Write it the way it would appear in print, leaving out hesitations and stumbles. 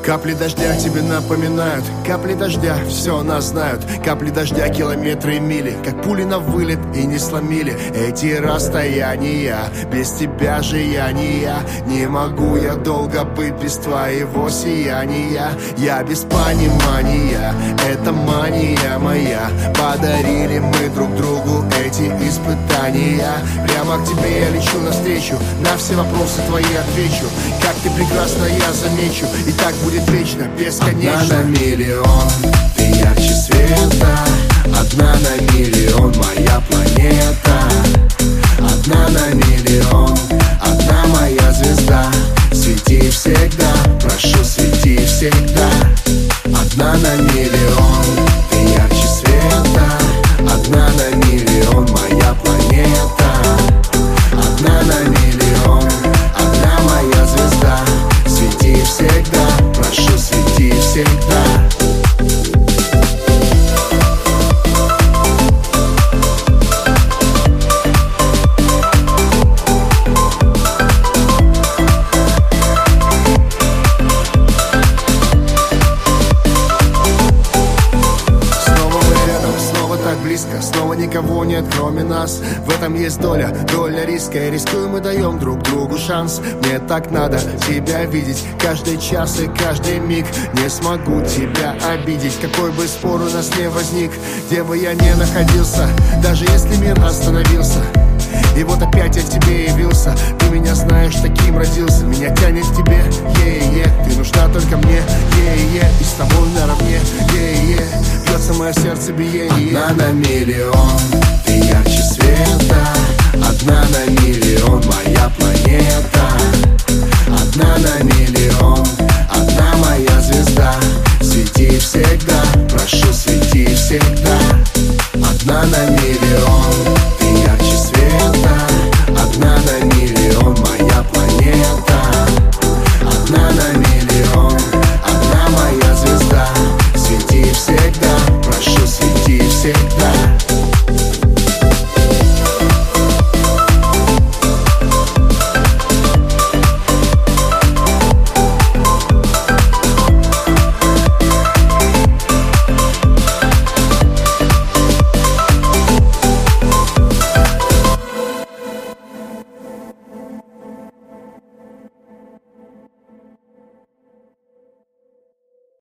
Капли дождя тебе напоминают, капли дождя все нас знают. Капли дождя километры и мили, как пули на вылет и не сломили эти расстояния. Без тебя же я не я, не могу я долго быть без твоего сияния. Я без понимания, это мания моя. Подарили мы друг другу эти испытания. Прямо к тебе я лечу навстречу, на все вопросы твои отвечу. Как ты прекрасна, я замечу, и так будет вечно, бесконечно. Одна на миллион, ты ярче света. Одна на миллион, моя планета. Одна на миллион, одна моя звезда. Свети всегда, прошу, свети всегда. Одна на миллион, ты ярче света. Одна на миллион, моя планета. Одна на миллион, одна моя звезда. Свети всегда, прошу, свети всегда. Снова никого нет, кроме нас. В этом есть доля риска. И рискуем и даем друг другу шанс. Мне так надо тебя видеть каждый час и каждый миг. Не смогу тебя обидеть, какой бы спор у нас не возник. Где бы я ни находился, даже если мир остановился. И вот опять я к тебе явился. Ты меня знаешь, таким родился. Меня тянет к тебе, ты нужна только мне, и с тобой наравне, бьется мое сердце биение. Одна на миллион, ты ярче света. Одна на миллион, моя планета. Одна на миллион, одна моя звезда. Свети всегда, прошу, свети всегда. Одна на миллион.